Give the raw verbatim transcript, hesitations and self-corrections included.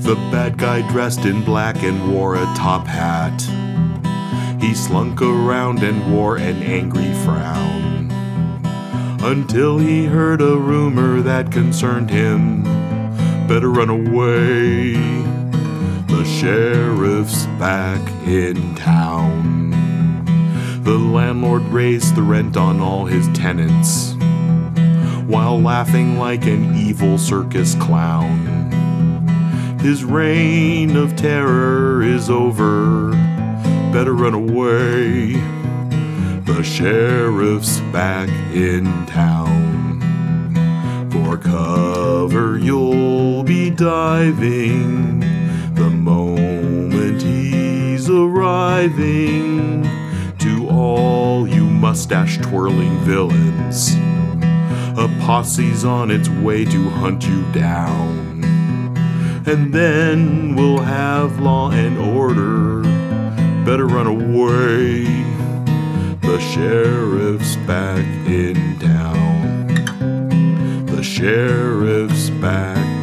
The bad guy dressed in black and wore a top hat. He slunk around and wore an angry frown, until he heard a rumor that concerned him. Better run away, the sheriff's back in town. The landlord raised the rent on all his tenants, while laughing like an evil circus clown. His reign of terror is over, better run away, the sheriff's back in town. For cover you'll be diving the moment he's arriving. To all you mustache-twirling villains, a posse's on its way to hunt you down. And then we'll have law and order, better run away, the sheriff's back in town. The sheriff's back